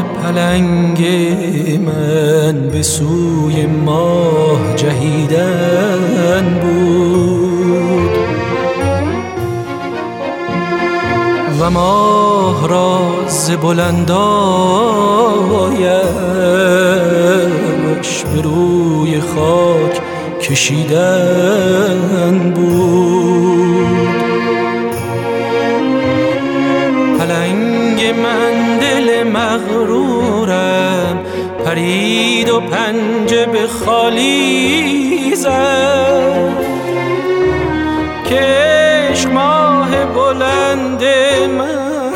پلنگ من به سوی ماه جهیدن بود و ماه را ز بلندایش به روی خاک کشیدن بود. پلنگ من دل مغرورم پرید و پنجه به خالی زد که عشق ماه بلند من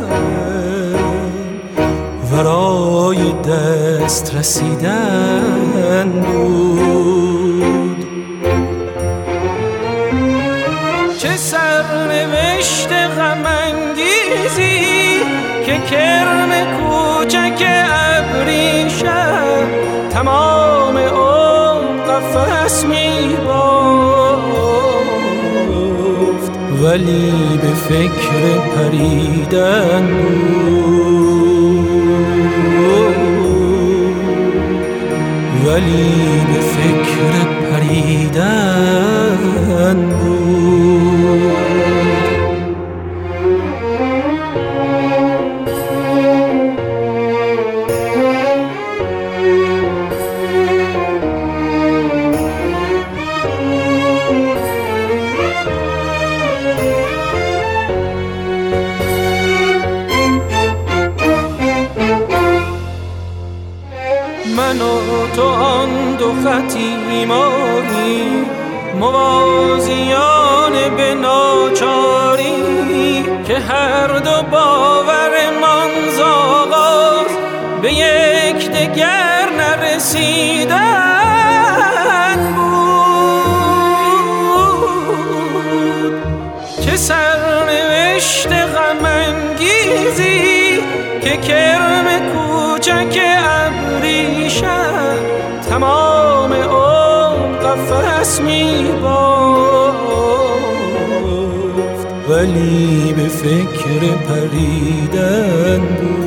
ورای دست رسیدن بود. چه سرنوشت غم انگیزی که کرم کوچک ابریشم تمام عمر قفس می‌بافت ولی به فکر پریدن بود، ولی به فکر پریدن بود. من و تو آن دو خطی ماهی موازیان به ناچاری که هر دو باورمان ز آغاز به یک دگر نرسیدن بود. چه سرنوشت غم انگیزی که کرم کوچک ابریشم تمام عمر قفس می‌بافت ولی به فکر پریدن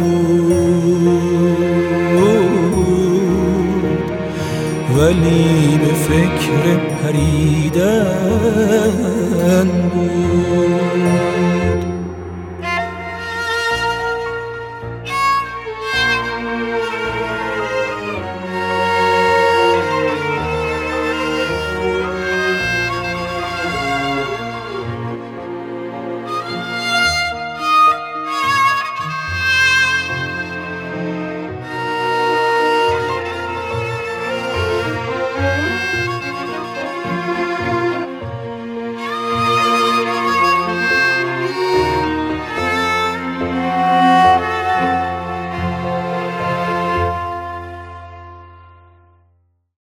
بود، ولی به فکر پریدن بود.